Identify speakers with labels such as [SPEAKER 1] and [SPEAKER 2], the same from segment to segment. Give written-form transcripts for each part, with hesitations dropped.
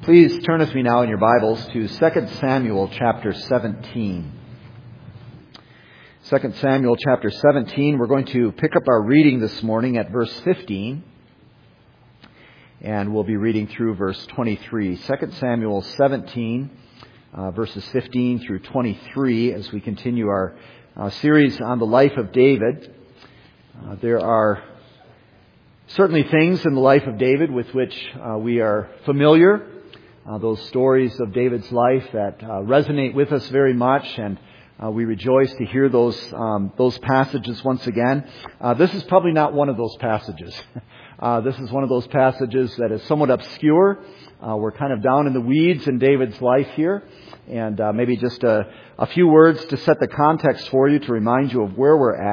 [SPEAKER 1] Please turn with me now in your Bibles to 2 Samuel chapter 17. 2 Samuel chapter 17, we're going to pick up our reading this morning at verse 15. And we'll be reading through verse 23. 2 Samuel 17, verses 15 through 23, as we continue our series on the life of David. There are certainly things in the life of David with which we are familiar. Those stories of David's life that resonate with us very much, and we rejoice to hear those passages once again. This is probably not one of those passages. This is one of those passages that is somewhat obscure. We're kind of down in the weeds in David's life here, and maybe just a few words to set the context for you, to remind you of where we're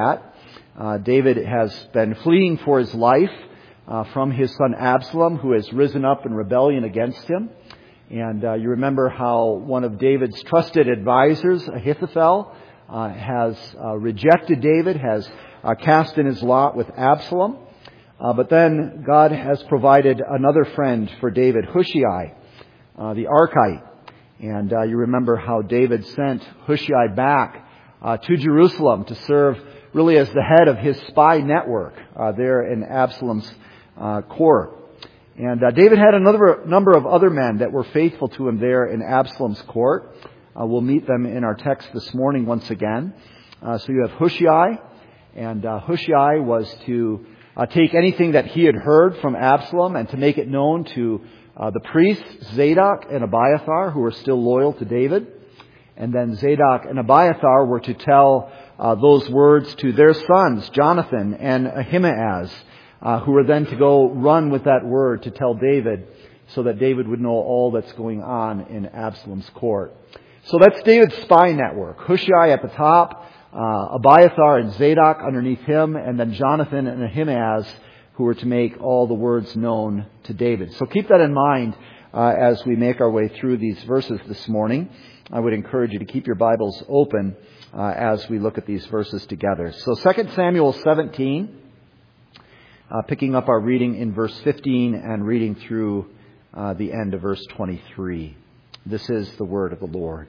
[SPEAKER 1] at. David has been fleeing for his life from his son Absalom, who has risen up in rebellion against him. And you remember how one of David's trusted advisors, Ahithophel, has rejected David, has cast in his lot with Absalom. But then God has provided another friend for David, Hushai, the Archite. And you remember how David sent Hushai back to Jerusalem to serve really as the head of his spy network there in Absalom's court. And David had another number of other men that were faithful to him there in Absalom's court. We'll meet them in our text this morning once again. So you have Hushai, and Hushai was to take anything that he had heard from Absalom and to make it known to the priests, Zadok and Abiathar, who were still loyal to David. And then Zadok and Abiathar were to tell those words to their sons, Jonathan and Ahimaaz, who were then to go run with that word to tell David, so that David would know all that's going on in Absalom's court. So that's David's spy network. Hushai at the top, Abiathar and Zadok underneath him, and then Jonathan and Ahimaaz, who were to make all the words known to David. So keep that in mind as we make our way through these verses this morning. I would encourage you to keep your Bibles open as we look at these verses together. So 2 Samuel 17, picking up our reading in verse 15 and reading through the end of verse 23. This is the word of the Lord.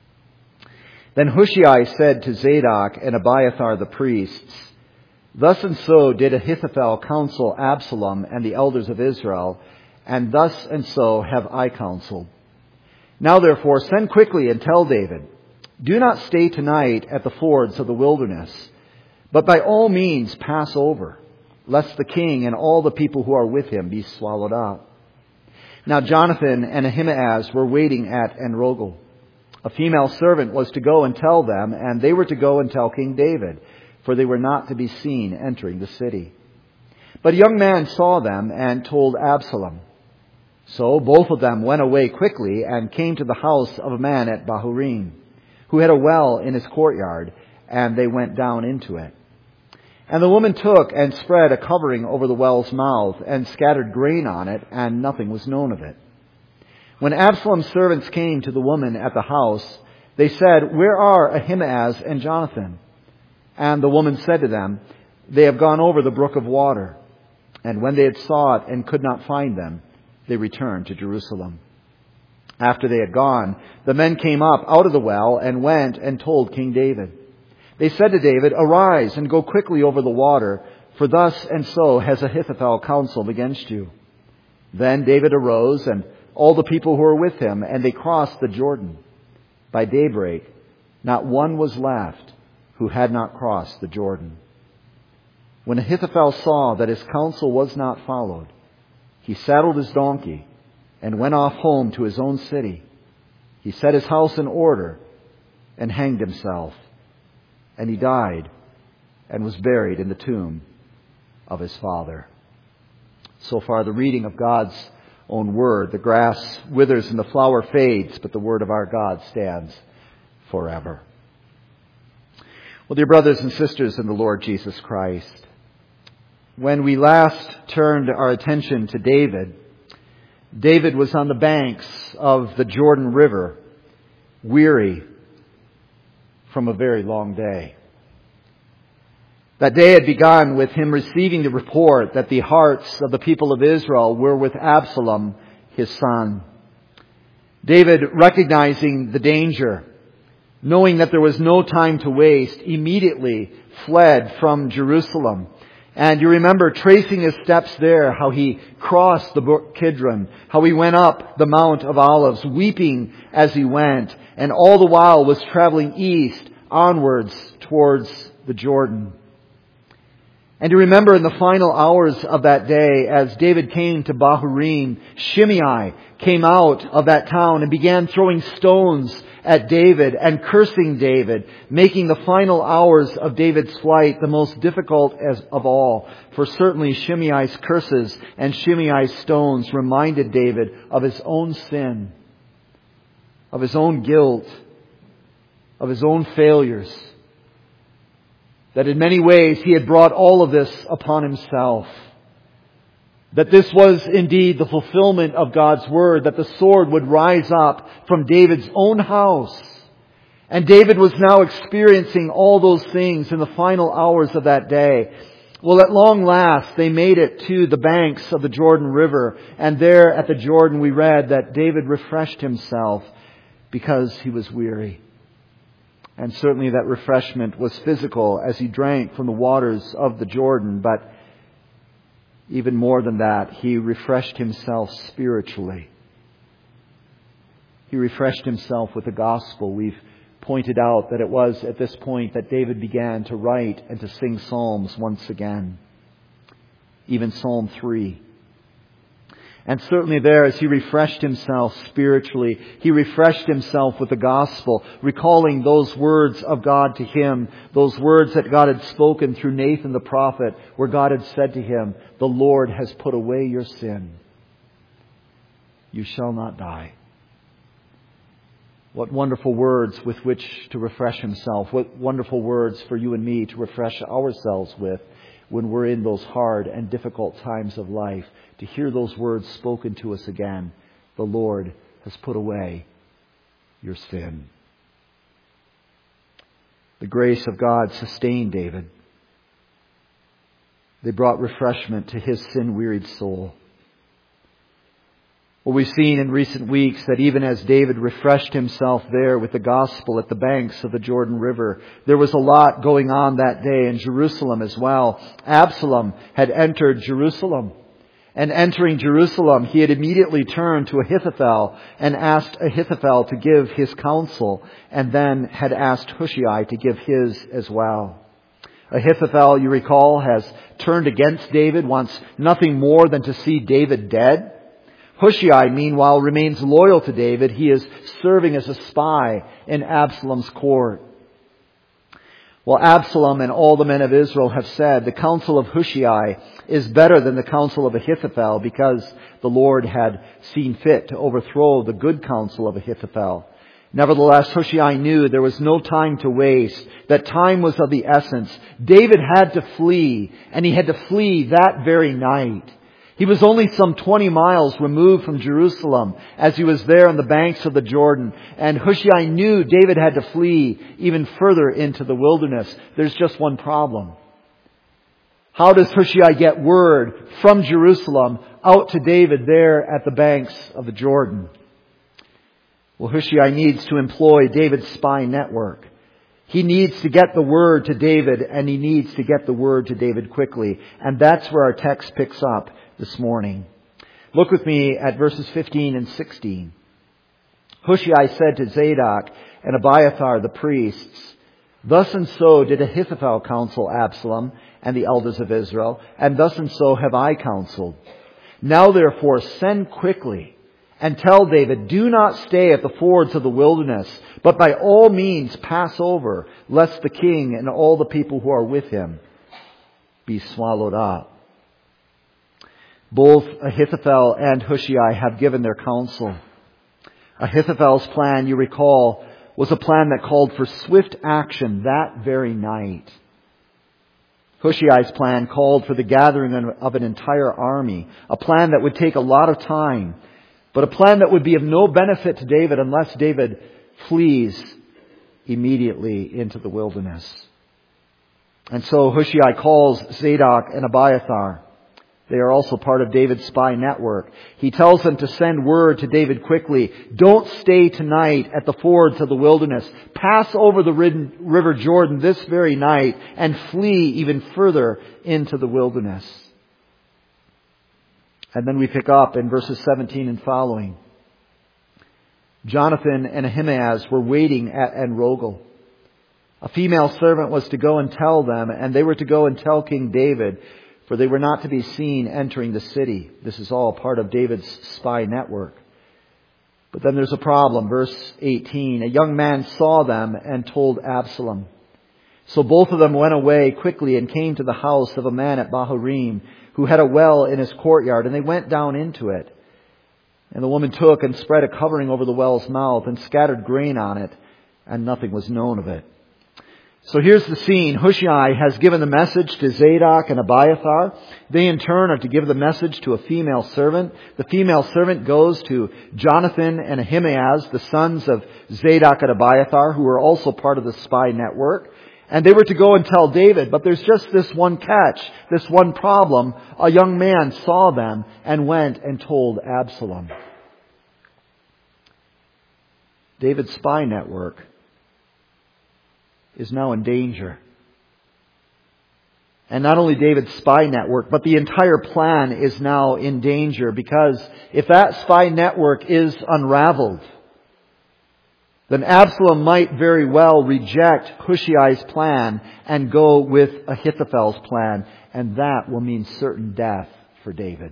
[SPEAKER 1] Then Hushai said to Zadok and Abiathar the priests, "Thus and so did Ahithophel counsel Absalom and the elders of Israel, and thus and so have I counseled. Now therefore send quickly and tell David, do not stay tonight at the fords of the wilderness, but by all means pass over, lest the king and all the people who are with him be swallowed up." Now Jonathan and Ahimaaz were waiting at En-Rogel. A female servant was to go and tell them, and they were to go and tell King David, for they were not to be seen entering the city. But a young man saw them and told Absalom. So both of them went away quickly and came to the house of a man at Bahurim, who had a well in his courtyard, and they went down into it. And the woman took and spread a covering over the well's mouth and scattered grain on it, and nothing was known of it. When Absalom's servants came to the woman at the house, they said, "Where are Ahimaaz and Jonathan?" And the woman said to them, "They have gone over the brook of water." And when they had sought and could not find them, they returned to Jerusalem. After they had gone, the men came up out of the well and went and told King David. They said to David, "Arise and go quickly over the water, for thus and so has Ahithophel counseled against you." Then David arose and all the people who were with him, and they crossed the Jordan. By daybreak, not one was left who had not crossed the Jordan. When Ahithophel saw that his counsel was not followed, he saddled his donkey and went off home to his own city. He set his house in order and hanged himself. And he died and was buried in the tomb of his father. So far, the reading of God's own word. The grass withers and the flower fades, but the word of our God stands forever. Well, dear brothers and sisters in the Lord Jesus Christ, when we last turned our attention to David, David was on the banks of the Jordan River, weary from a very long day. That day had begun with him receiving the report that the hearts of the people of Israel were with Absalom, his son. David, recognizing the danger, knowing that there was no time to waste, immediately fled from Jerusalem. And you remember tracing his steps there, how he crossed the brook Kidron, how he went up the Mount of Olives, weeping as he went, and all the while was traveling east, onwards towards the Jordan. And you remember in the final hours of that day, as David came to Bahurim, Shimei came out of that town and began throwing stones at David and cursing David, making the final hours of David's flight the most difficult of all. For certainly Shimei's curses and Shimei's stones reminded David of his own sin, of his own guilt, of his own failures. That in many ways he had brought all of this upon himself. That this was indeed the fulfillment of God's word, that the sword would rise up from David's own house. And David was now experiencing all those things in the final hours of that day. Well, at long last, they made it to the banks of the Jordan River. And there at the Jordan we read that David refreshed himself because he was weary. And certainly that refreshment was physical as he drank from the waters of the Jordan. But even more than that, he refreshed himself spiritually. He refreshed himself with the gospel. We've pointed out that it was at this point that David began to write and to sing psalms once again. Even Psalm 3. And certainly there, as he refreshed himself spiritually, he refreshed himself with the gospel, recalling those words of God to him, those words that God had spoken through Nathan the prophet, where God had said to him, "The Lord has put away your sin. You shall not die." What wonderful words with which to refresh himself. What wonderful words for you and me to refresh ourselves with when we're in those hard and difficult times of life. To hear those words spoken to us again. The Lord has put away your sin. The grace of God sustained David. They brought refreshment to his sin-wearied soul. Well, we've seen in recent weeks that even as David refreshed himself there with the gospel at the banks of the Jordan River, there was a lot going on that day in Jerusalem as well. Absalom had entered Jerusalem. And entering Jerusalem, he had immediately turned to Ahithophel and asked Ahithophel to give his counsel, and then had asked Hushai to give his as well. Ahithophel, you recall, has turned against David, wants nothing more than to see David dead. Hushai, meanwhile, remains loyal to David. He is serving as a spy in Absalom's court. Well, Absalom and all the men of Israel have said the counsel of Hushai is better than the counsel of Ahithophel, because the Lord had seen fit to overthrow the good counsel of Ahithophel. Nevertheless, Hushai knew there was no time to waste, that time was of the essence. David had to flee, and he had to flee that very night. He was only some 20 miles removed from Jerusalem as he was there on the banks of the Jordan. And Hushai knew David had to flee even further into the wilderness. There's just one problem. How does Hushai get word from Jerusalem out to David there at the banks of the Jordan? Well, Hushai needs to employ David's spy network. He needs to get the word to David, and he needs to get the word to David quickly. And that's where our text picks up this morning. Look with me at verses 15 and 16. Hushai said to Zadok and Abiathar the priests, "Thus and so did Ahithophel counsel Absalom and the elders of Israel, and thus and so have I counseled. Now therefore send quickly and tell David, do not stay at the fords of the wilderness, but by all means pass over, lest the king and all the people who are with him be swallowed up." Both Ahithophel and Hushai have given their counsel. Ahithophel's plan, you recall, was a plan that called for swift action that very night. Hushai's plan called for the gathering of an entire army, a plan that would take a lot of time, but a plan that would be of no benefit to David unless David flees immediately into the wilderness. And so Hushai calls Zadok and Abiathar, They are also part of David's spy network. He tells them to send word to David quickly. Don't stay tonight at the fords of the wilderness. Pass over the river Jordan this very night and flee even further into the wilderness. And then we pick up in verses 17 and following. Jonathan and Ahimaaz were waiting at En-Rogel. A female servant was to go and tell them, and they were to go and tell King David, for they were not to be seen entering the city. This is all part of David's spy network. But then there's a problem. Verse 18, a young man saw them and told Absalom. So both of them went away quickly and came to the house of a man at Bahurim, who had a well in his courtyard, and they went down into it. And the woman took and spread a covering over the well's mouth and scattered grain on it, and nothing was known of it. So here's the scene. Hushai has given the message to Zadok and Abiathar. They in turn are to give the message to a female servant. The female servant goes to Jonathan and Ahimaaz, the sons of Zadok and Abiathar, who are also part of the spy network. And they were to go and tell David, but there's just this one catch, this one problem. A young man saw them and went and told Absalom. David's spy network is now in danger. And not only David's spy network, but the entire plan is now in danger, because if that spy network is unraveled, then Absalom might very well reject Hushai's plan and go with Ahithophel's plan, and that will mean certain death for David.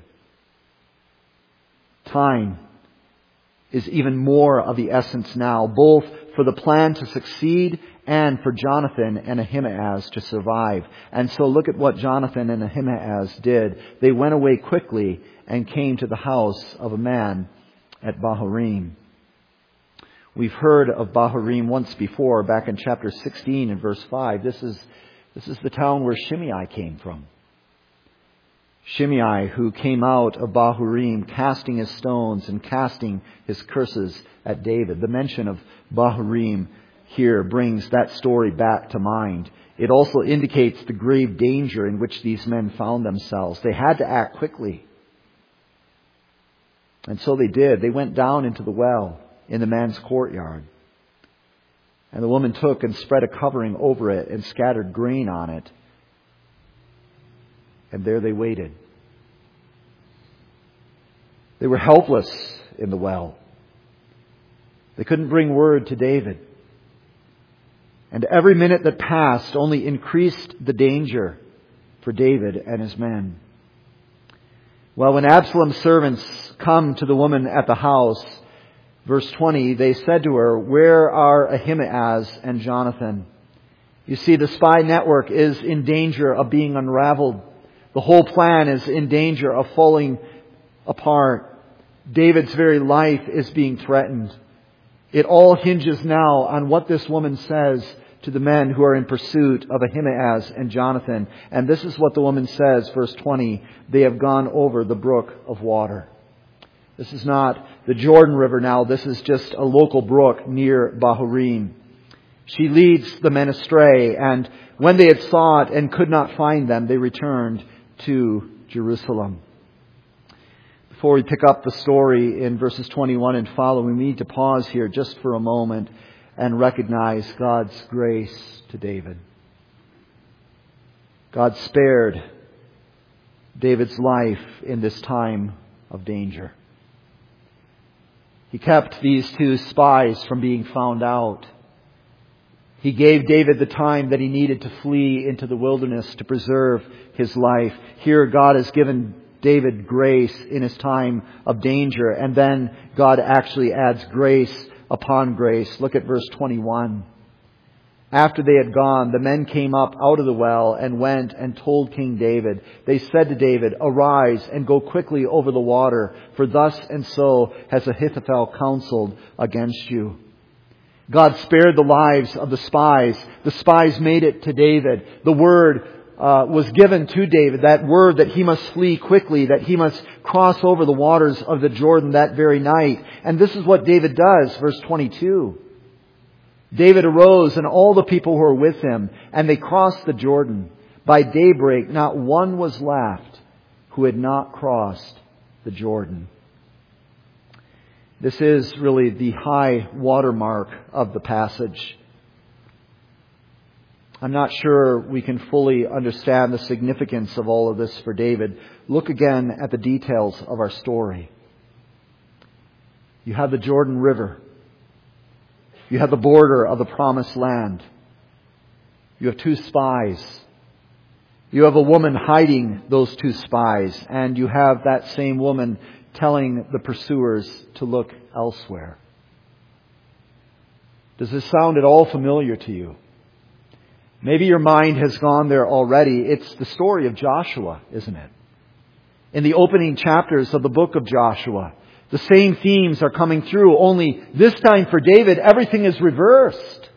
[SPEAKER 1] Time is even more of the essence now, both for the plan to succeed and for Jonathan and Ahimaaz to survive. And so look at what Jonathan and Ahimaaz did. They went away quickly and came to the house of a man at Bahurim. We've heard of Bahurim once before, back in chapter 16 and verse 5. This is the town where Shimei came from. Shimei, who came out of Bahurim, casting his stones and casting his curses at David. The mention of Bahurim here brings that story back to mind. It also indicates the grave danger in which these men found themselves. They had to act quickly. And so they did. They went down into the well in the man's courtyard. And the woman took and spread a covering over it and scattered grain on it. And there they waited. They were helpless in the well. They couldn't bring word to David. And every minute that passed only increased the danger for David and his men. Well, when Absalom's servants come to the woman at the house, verse 20, they said to her, "Where are Ahimaaz and Jonathan?" You see, the spy network is in danger of being unraveled. The whole plan is in danger of falling apart. David's very life is being threatened. It all hinges now on what this woman says to the men who are in pursuit of Ahimaaz and Jonathan. And this is what the woman says, verse 20, "They have gone over the brook of water." This is not the Jordan River now. This is just a local brook near Bahurim. She leads the men astray, and when they had sought and could not find them, they returned to Jerusalem. Before we pick up the story in verses 21 and following, we need to pause here just for a moment and recognize God's grace to David. God spared David's life in this time of danger. He kept these two spies from being found out. He gave David the time that he needed to flee into the wilderness to preserve his life. Here God has given David grace in his time of danger, and then God actually adds grace upon grace. Look at verse 21. After they had gone, the men came up out of the well and went and told King David. They said to David, "Arise and go quickly over the water, for thus and so has Ahithophel counseled against you." God spared the lives of the spies. The spies made it to David. The word was given to David, that word that he must flee quickly, that he must cross over the waters of the Jordan that very night. And this is what David does, verse 22. David arose and all the people who were with him, and they crossed the Jordan. By daybreak, not one was left who had not crossed the Jordan. This is really the high watermark of the passage. I'm not sure we can fully understand the significance of all of this for David. Look again at the details of our story. You have the Jordan River. You have the border of the Promised Land. You have 2 spies. You have a woman hiding those 2 spies. And you have that same woman telling the pursuers to look elsewhere. Does this sound at all familiar to you? Maybe your mind has gone there already. It's the story of Joshua, isn't it? In the opening chapters of the book of Joshua, the same themes are coming through, only this time for David, everything is reversed.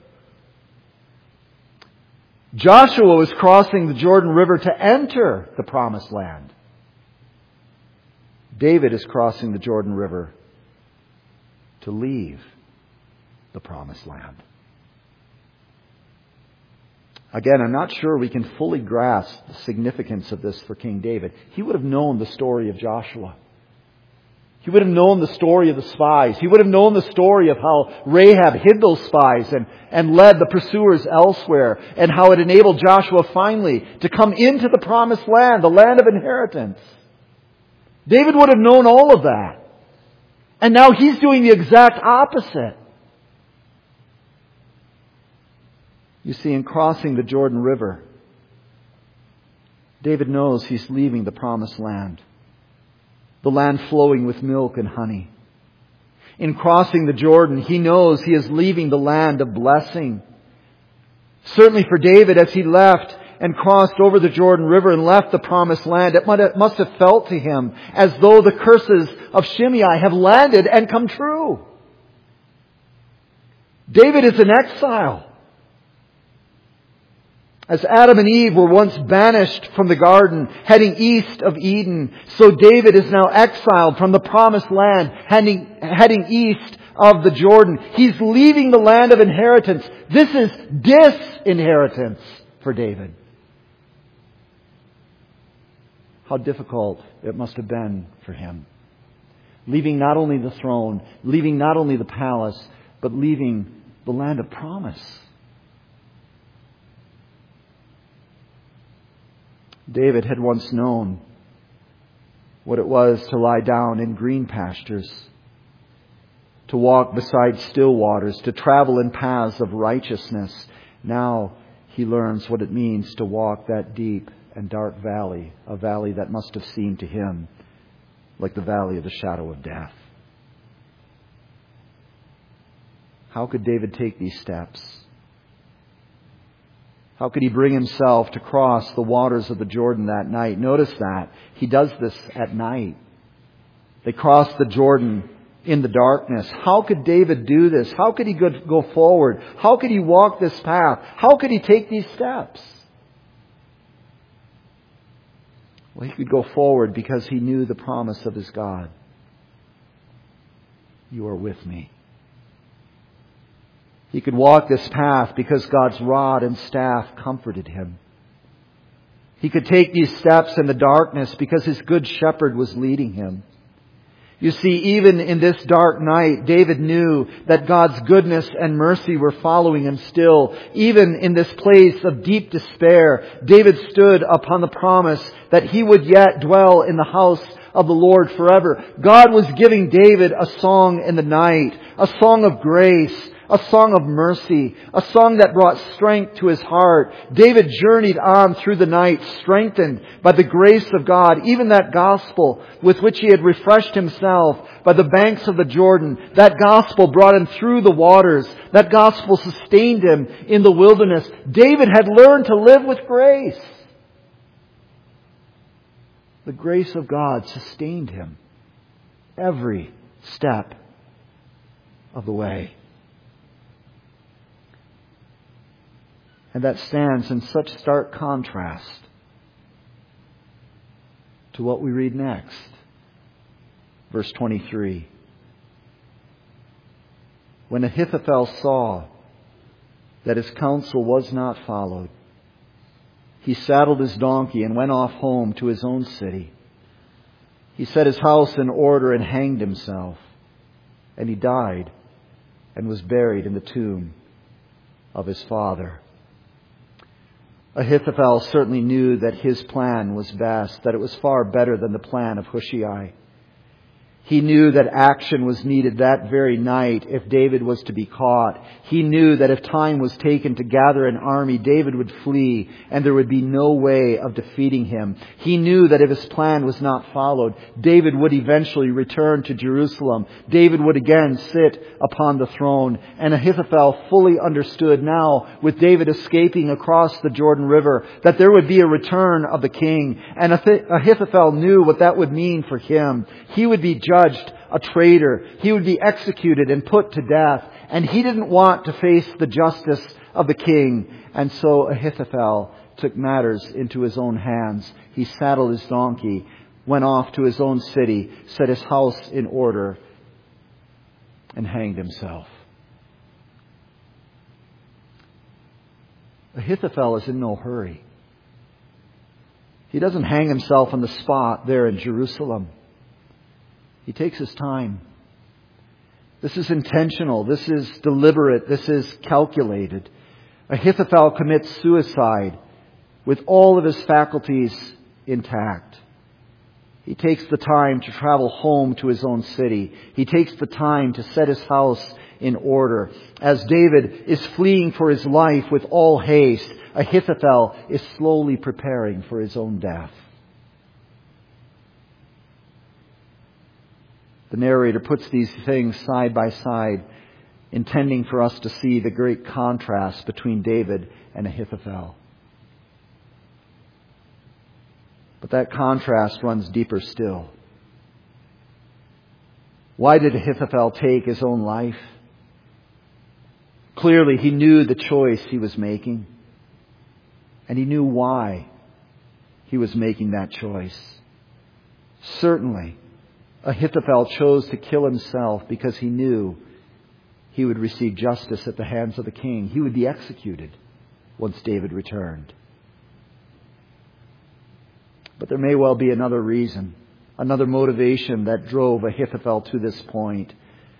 [SPEAKER 1] Joshua was crossing the Jordan River to enter the Promised Land. David is crossing the Jordan River to leave the Promised Land. Again, I'm not sure we can fully grasp the significance of this for King David. He would have known the story of Joshua. He would have known the story of the spies. He would have known the story of how Rahab hid those spies and led the pursuers elsewhere, and how it enabled Joshua finally to come into the Promised Land, the land of inheritance. David would have known all of that. And now he's doing the exact opposite. You see, in crossing the Jordan River, David knows he's leaving the Promised Land, the land flowing with milk and honey. In crossing the Jordan, he knows he is leaving the land of blessing. Certainly for David, as he left and crossed over the Jordan River and left the Promised Land, it must have felt to him as though the curses of Shimei have landed and come true. David is in exile. As Adam and Eve were once banished from the garden, heading east of Eden, so David is now exiled from the Promised Land, heading east of the Jordan. He's leaving the land of inheritance. This is disinheritance for David. How difficult it must have been for him. Leaving not only the throne, leaving not only the palace, but leaving the land of promise. David had once known what it was to lie down in green pastures, to walk beside still waters, to travel in paths of righteousness. Now he learns what it means to walk that deep and dark valley, a valley that must have seemed to him like the valley of the shadow of death. How could David take these steps? How could he bring himself to cross the waters of the Jordan that night? Notice that he does this at night. They cross the Jordan in the darkness. How could David do this? How could he go forward? How could he walk this path? How could he take these steps? Well, he could go forward because he knew the promise of his God. You are with me. He could walk this path because God's rod and staff comforted him. He could take these steps in the darkness because his good shepherd was leading him. You see, even in this dark night, David knew that God's goodness and mercy were following him still. Even in this place of deep despair, David stood upon the promise that he would yet dwell in the house of the Lord forever. God was giving David a song in the night, a song of grace, a song of mercy, a song that brought strength to his heart. David journeyed on through the night, strengthened by the grace of God, even that gospel with which he had refreshed himself by the banks of the Jordan. That gospel brought him through the waters. That gospel sustained him in the wilderness. David had learned to live with grace. The grace of God sustained him every step of the way. And that stands in such stark contrast to what we read next. Verse 23. When Ahithophel saw that his counsel was not followed, he saddled his donkey and went off home to his own city. He set his house in order and hanged himself. And he died and was buried in the tomb of his father. Ahithophel certainly knew that his plan was best, that it was far better than the plan of Hushai. He knew that action was needed that very night if David was to be caught. He knew that if time was taken to gather an army, David would flee and there would be no way of defeating him. He knew that if his plan was not followed, David would eventually return to Jerusalem. David would again sit upon the throne. And Ahithophel fully understood now, with David escaping across the Jordan River, that there would be a return of the king. And Ahithophel knew what that would mean for him. He would be judged a traitor. He would be executed and put to death. And he didn't want to face the justice of the king. And so Ahithophel took matters into his own hands. He saddled his donkey, went off to his own city, set his house in order, and hanged himself. Ahithophel is in no hurry. He doesn't hang himself on the spot there in Jerusalem. He takes his time. This is intentional. This is deliberate. This is calculated. Ahithophel commits suicide with all of his faculties intact. He takes the time to travel home to his own city. He takes the time to set his house in order. As David is fleeing for his life with all haste, Ahithophel is slowly preparing for his own death. The narrator puts these things side by side, intending for us to see the great contrast between David and Ahithophel. But that contrast runs deeper still. Why did Ahithophel take his own life? Clearly, he knew the choice he was making, and he knew why he was making that choice. Certainly, Ahithophel chose to kill himself because he knew he would receive justice at the hands of the king. He would be executed once David returned. But there may well be another reason, another motivation that drove Ahithophel to this point.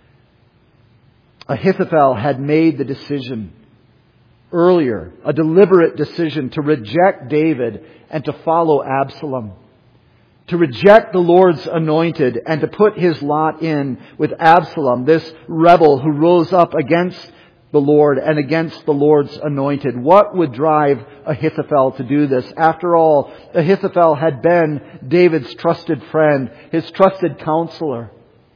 [SPEAKER 1] Ahithophel had made the decision earlier, a deliberate decision to reject David and to follow Absalom. To reject the Lord's anointed and to put his lot in with Absalom, this rebel who rose up against the Lord and against the Lord's anointed. What would drive Ahithophel to do this? After all, Ahithophel had been David's trusted friend, his trusted counselor.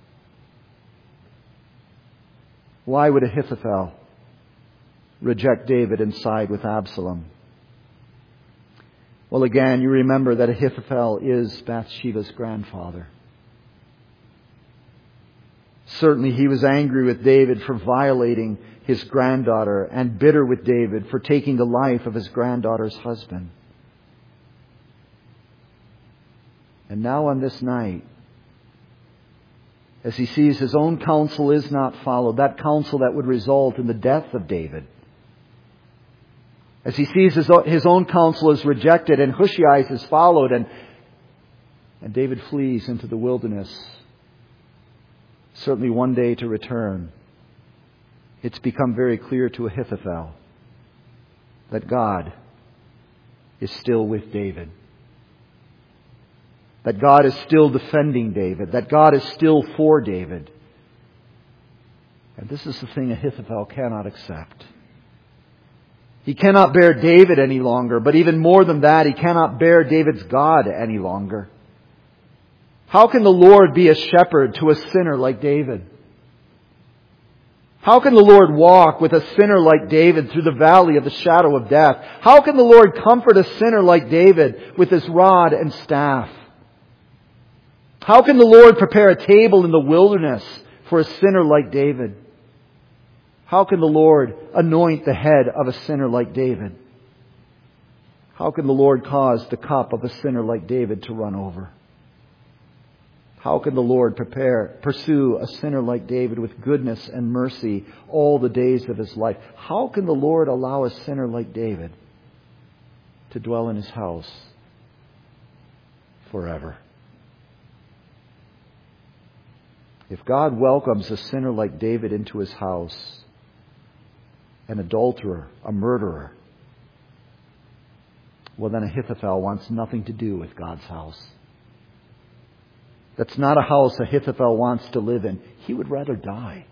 [SPEAKER 1] Why would Ahithophel reject David and side with Absalom? Well, again, you remember that Ahithophel is Bathsheba's grandfather. Certainly he was angry with David for violating his granddaughter and bitter with David for taking the life of his granddaughter's husband. And now on this night, as he sees his own counsel is not followed, that counsel that would result in the death of David, as he sees his own counsel is rejected and Hushai's is followed and David flees into the wilderness, certainly one day to return, it's become very clear to Ahithophel that God is still with David. That God is still defending David. That God is still for David. And this is the thing Ahithophel cannot accept. He cannot bear David any longer, but even more than that, he cannot bear David's God any longer. How can the Lord be a shepherd to a sinner like David? How can the Lord walk with a sinner like David through the valley of the shadow of death? How can the Lord comfort a sinner like David with his rod and staff? How can the Lord prepare a table in the wilderness for a sinner like David? How can the Lord anoint the head of a sinner like David? How can the Lord cause the cup of a sinner like David to run over? How can the Lord pursue a sinner like David with goodness and mercy all the days of his life? How can the Lord allow a sinner like David to dwell in his house forever? If God welcomes a sinner like David into his house, an adulterer, a murderer, well, then Ahithophel wants nothing to do with God's house. That's not a house Ahithophel wants to live in. He would rather die.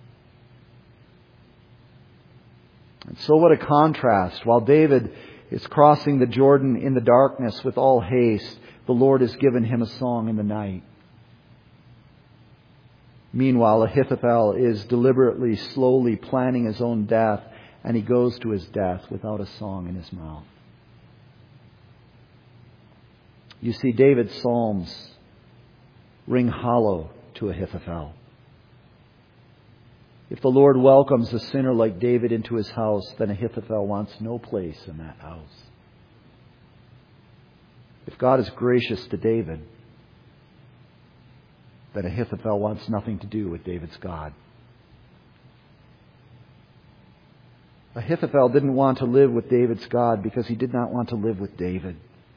[SPEAKER 1] And so what a contrast. While David is crossing the Jordan in the darkness with all haste, the Lord has given him a song in the night. Meanwhile, Ahithophel is deliberately, slowly planning his own death, and he goes to his death without a song in his mouth. You see, David's psalms ring hollow to Ahithophel. If the Lord welcomes a sinner like David into his house, then Ahithophel wants no place in that house. If God is gracious to David, then Ahithophel wants nothing to do with David's God. Ahithophel didn't want to live with David's God because he did not want to live with David.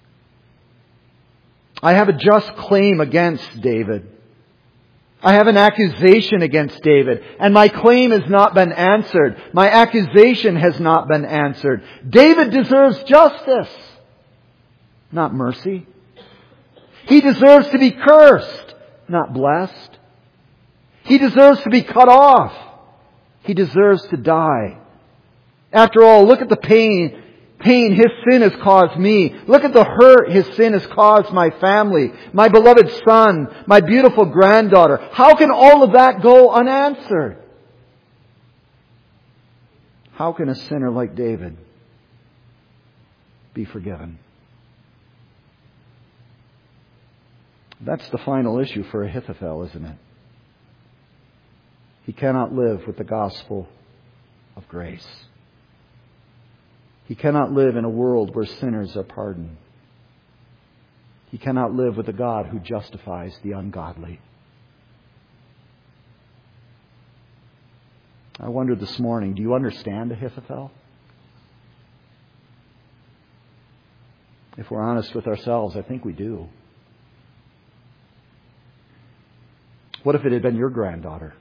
[SPEAKER 1] I have a just claim against David. I have an accusation against David, and my claim has not been answered. My accusation has not been answered. David deserves justice, not mercy. He deserves to be cursed, not blessed. He deserves to be cut off. He deserves to die. After all, look at the pain his sin has caused me. Look at the hurt his sin has caused my family, my beloved son, my beautiful granddaughter. How can all of that go unanswered? How can a sinner like David be forgiven? That's the final issue for Ahithophel, isn't it? He cannot live with the gospel of grace. He cannot live in a world where sinners are pardoned. He cannot live with a God who justifies the ungodly. I wondered this morning, do you understand Ahithophel? If we're honest with ourselves, I think we do. What if it had been your granddaughter?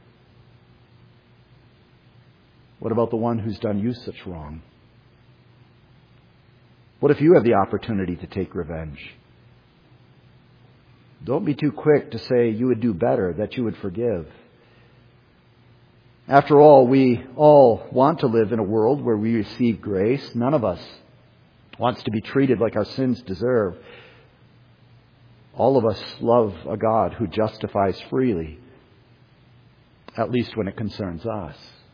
[SPEAKER 1] What about the one who's done you such wrong? What if you have the opportunity to take revenge? Don't be too quick to say you would do better, that you would forgive. After all, we all want to live in a world where we receive grace. None of us wants to be treated like our sins deserve. All of us love a God who justifies freely, at least when it concerns us.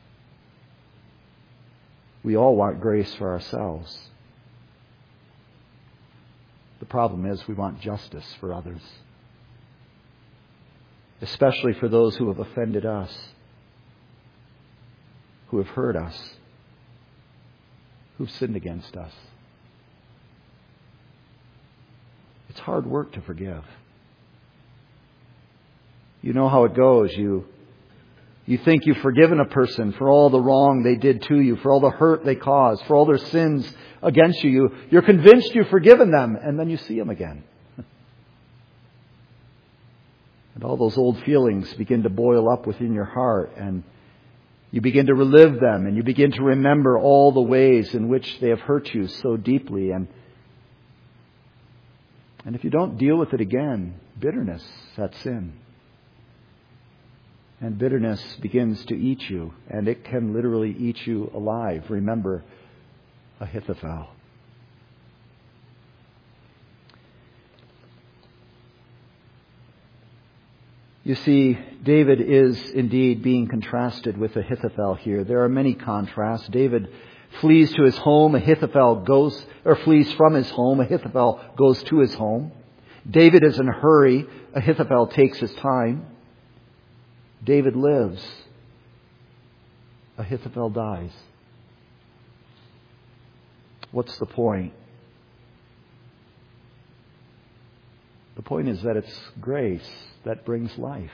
[SPEAKER 1] We all want grace for ourselves. The problem is we want justice for others, especially for those who have offended us, who have hurt us, who've sinned against us. It's hard work to forgive. You know how it goes. You think you've forgiven a person for all the wrong they did to you, for all the hurt they caused, for all their sins against you. You're convinced you've forgiven them, and then you see them again. And all those old feelings begin to boil up within your heart, and you begin to relive them, and you begin to remember all the ways in which they have hurt you so deeply. And if you don't deal with it again, bitterness sets in. And bitterness begins to eat you, and it can literally eat you alive. Remember Ahithophel. You see, David is indeed being contrasted with Ahithophel here. There are many contrasts. David flees to his home. Ahithophel flees from his home. Ahithophel goes to his home. David is in a hurry. Ahithophel takes his time. David lives. Ahithophel dies. What's the point? The point is that it's grace that brings life.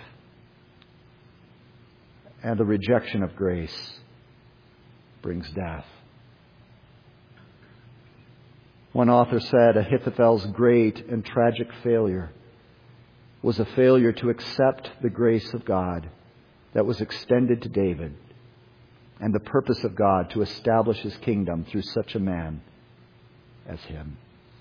[SPEAKER 1] And the rejection of grace brings death. One author said, Ahithophel's great and tragic failure was a failure to accept the grace of God that was extended to David and the purpose of God to establish His kingdom through such a man as him.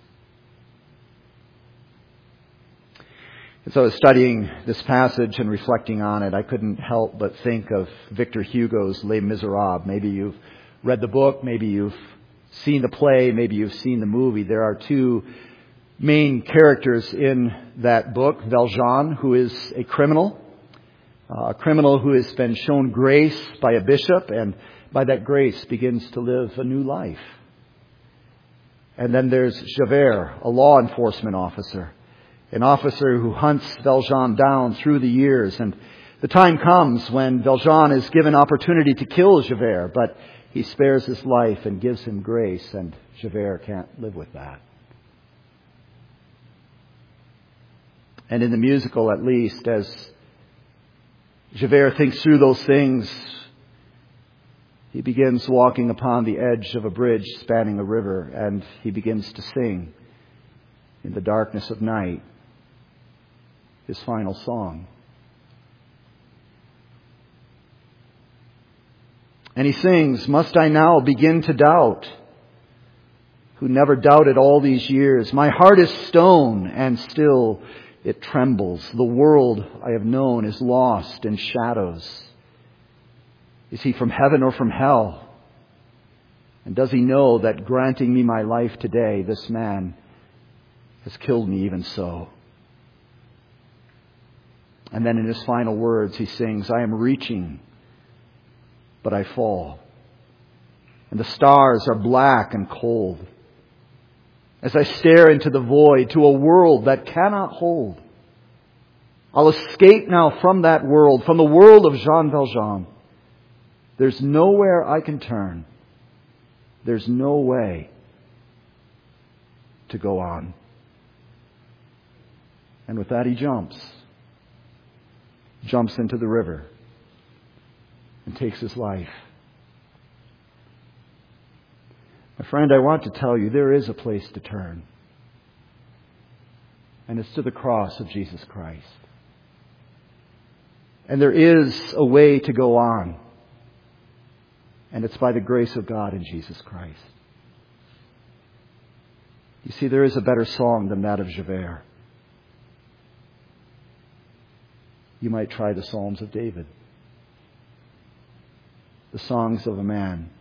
[SPEAKER 1] As I was studying this passage and reflecting on it, I couldn't help but think of Victor Hugo's Les Miserables. Maybe you've read the book, maybe you've seen the play, maybe you've seen the movie. There are two main characters in that book. Valjean, who is a criminal who has been shown grace by a bishop, and by that grace begins to live a new life. And then there's Javert, a law enforcement officer, an officer who hunts Valjean down through the years. And the time comes when Valjean is given opportunity to kill Javert, but he spares his life and gives him grace, and Javert can't live with that. And in the musical, at least, as Javert thinks through those things, he begins walking upon the edge of a bridge spanning a river, and he begins to sing in the darkness of night his final song. And he sings, "Must I now begin to doubt, who never doubted all these years? My heart is stone, and still it trembles. The world I have known is lost in shadows. Is he from heaven or from hell? And does he know that granting me my life today, this man has killed me even so?" And then in his final words, he sings, "I am reaching, but I fall. And the stars are black and cold. As I stare into the void to a world that cannot hold. I'll escape now from that world, from the world of Jean Valjean. There's nowhere I can turn. There's no way to go on." And with that he jumps into the river and takes his life. My friend, I want to tell you there is a place to turn. And it's to the cross of Jesus Christ. And there is a way to go on. And it's by the grace of God in Jesus Christ. You see, there is a better song than that of Javert. You might try the Psalms of David. The songs of a man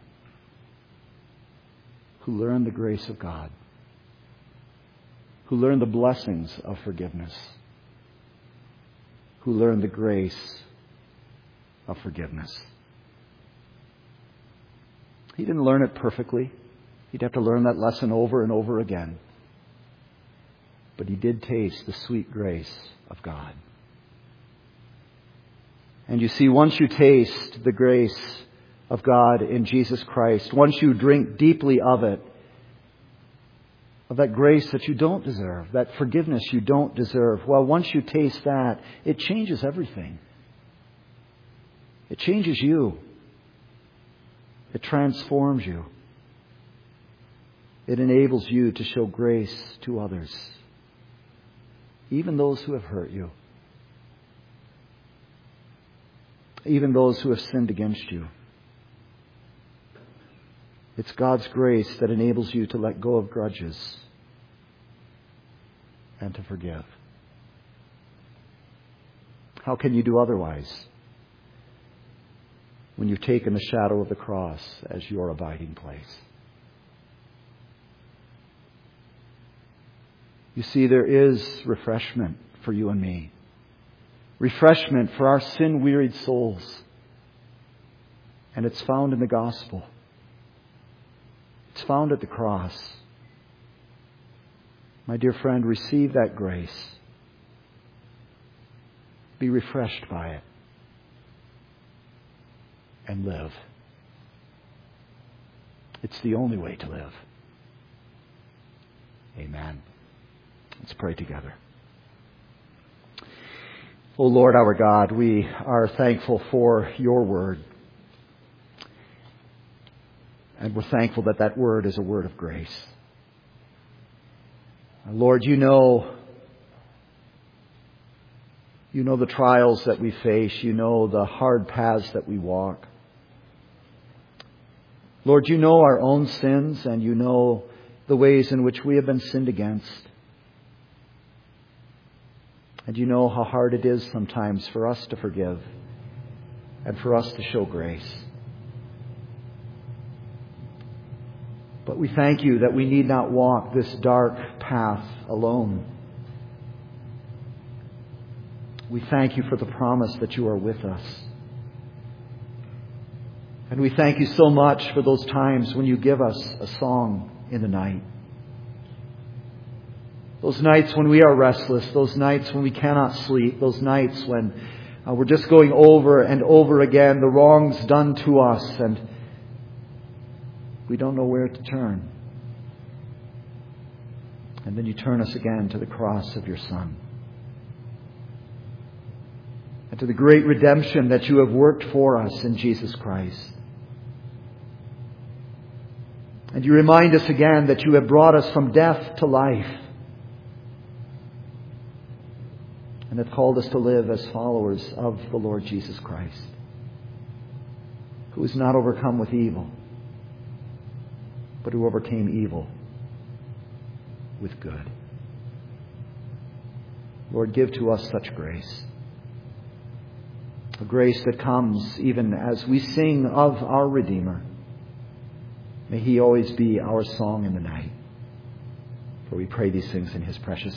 [SPEAKER 1] who learned the grace of God, who learned the blessings of forgiveness, who learned the grace of forgiveness. He didn't learn it perfectly. He'd have to learn that lesson over and over again. But he did taste the sweet grace of God. And you see, once you taste the grace of God in Jesus Christ, once you drink deeply of it, of that grace that you don't deserve, that forgiveness you don't deserve, well, once you taste that, it changes everything. It changes you. It transforms you. It enables you to show grace to others, even those who have hurt you, even those who have sinned against you. It's God's grace that enables you to let go of grudges and to forgive. How can you do otherwise when you've taken the shadow of the cross as your abiding place? You see, there is refreshment for you and me. Refreshment for our sin-wearied souls. And it's found in the gospel. It's found at the cross. My dear friend, receive that grace. Be refreshed by it. And live. It's the only way to live. Amen. Let's pray together. O Lord our God, we are thankful for your word. And we're thankful that that word is a word of grace. Lord, you know You know the trials that we face. You know the hard paths that we walk. Lord, you know our own sins, and you know the ways in which we have been sinned against. And you know how hard it is sometimes for us to forgive and for us to show grace. But we thank you that we need not walk this dark path alone. We thank you for the promise that you are with us. And we thank you so much for those times when you give us a song in the night. Those nights when we are restless, those nights when we cannot sleep, those nights when we're just going over and over again the wrongs done to us and we don't know where to turn. And then you turn us again to the cross of your Son. And to the great redemption that you have worked for us in Jesus Christ. And you remind us again that you have brought us from death to life. And have called us to live as followers of the Lord Jesus Christ, who is not overcome with evil, but who overcame evil with good. Lord, give to us such grace. A grace that comes even as we sing of our Redeemer. May He always be our song in the night. For we pray these things in His precious